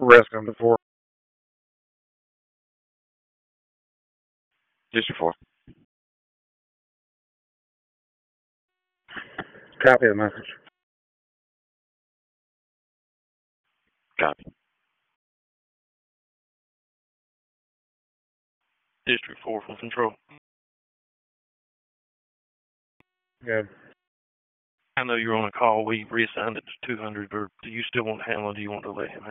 Rest come to 4. District 4. Copy the message. Copy. District 4 from Control. Good. I know you're on a call. We reassigned it to 200, or do you still want to handle it? Do you want to let him